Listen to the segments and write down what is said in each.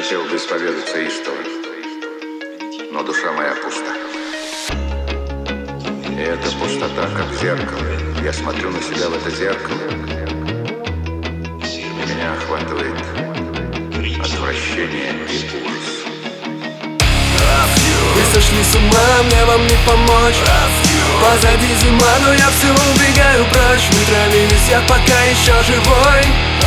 хотел бы исповедаться истово, но душа моя пуста. И эта пустота, как зеркало. Я смотрю на себя в это зеркало, и меня охватывает отвращение и ужас. Вы сошли с ума, мне вам не помочь. Позади зима, но я все убегаю прочь. Мы травились, я пока еще живой.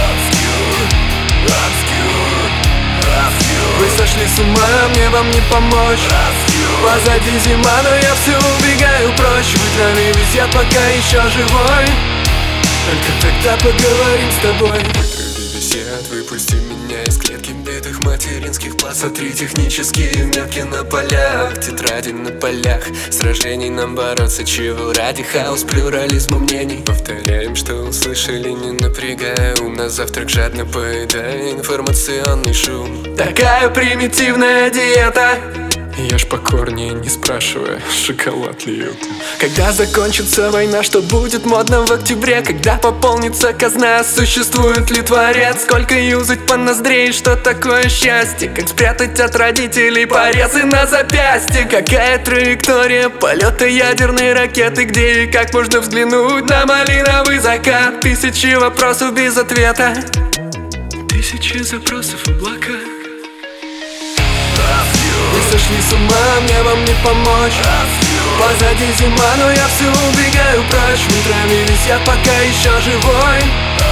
Вы сошли с ума, мне вам не помочь. Позади зима, но я все убегаю прочь. Вы травились, я пока еще живой. Только тогда поговорим с тобой. Выпусти меня из клетки битых материнских плат. Сотри технические метки на полях, тетради на полях. Сражений нам бороться чего ради? Хаос, плюрализм мнений. Повторяем, что услышали, не напрягая ум. На завтрак жадно поедая информационный шум. Такая примитивная диета. Я ж покорнее, не спрашивая, шоколад льют. Когда закончится война, что будет модно в октябре? Когда пополнится казна, существует ли творец? Сколько юзать по ноздрей, что такое счастье? Как спрятать от родителей порезы на запястье? Какая траектория полета ядерной ракеты? Где и как можно взглянуть на малиновый закат? Тысячи вопросов без ответа, тысячи запросов облака. Вы сошли с ума, мне вам не помочь. Позади зима, но я все убегаю прочь. Мы травились, я пока еще живой.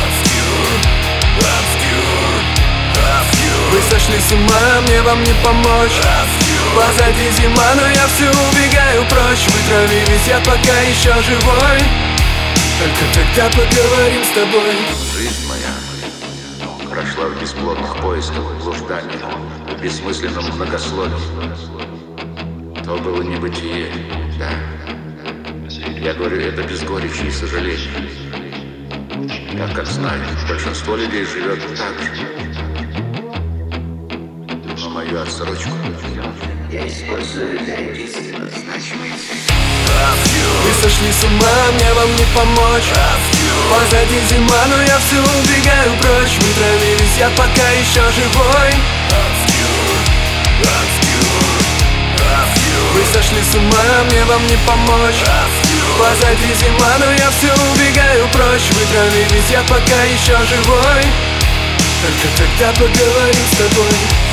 Вы сошли с ума, мне вам не помочь. Позади зима, но я все убегаю прочь. Мы травились, я пока еще живой. Только тогда поговорим с тобой. Жизнь моя прошла в бесплодных поисках, блужданиях, в бессмысленном многословии. То было небытие, да. Я говорю это без горечи и сожаления, так как знаю, большинство людей живет так же. Но мою отсрочку я использую для единственно значимой цели. Вы сошли с ума, мне вам не помочь. Позади зима, но я все убегаю прочь. Мы травились, я пока еще живой. Вы сошли с ума, мне вам не помочь. Позади зима, но я все убегаю прочь. Вы травились, я пока еще живой. Только тогда поговорим с тобой.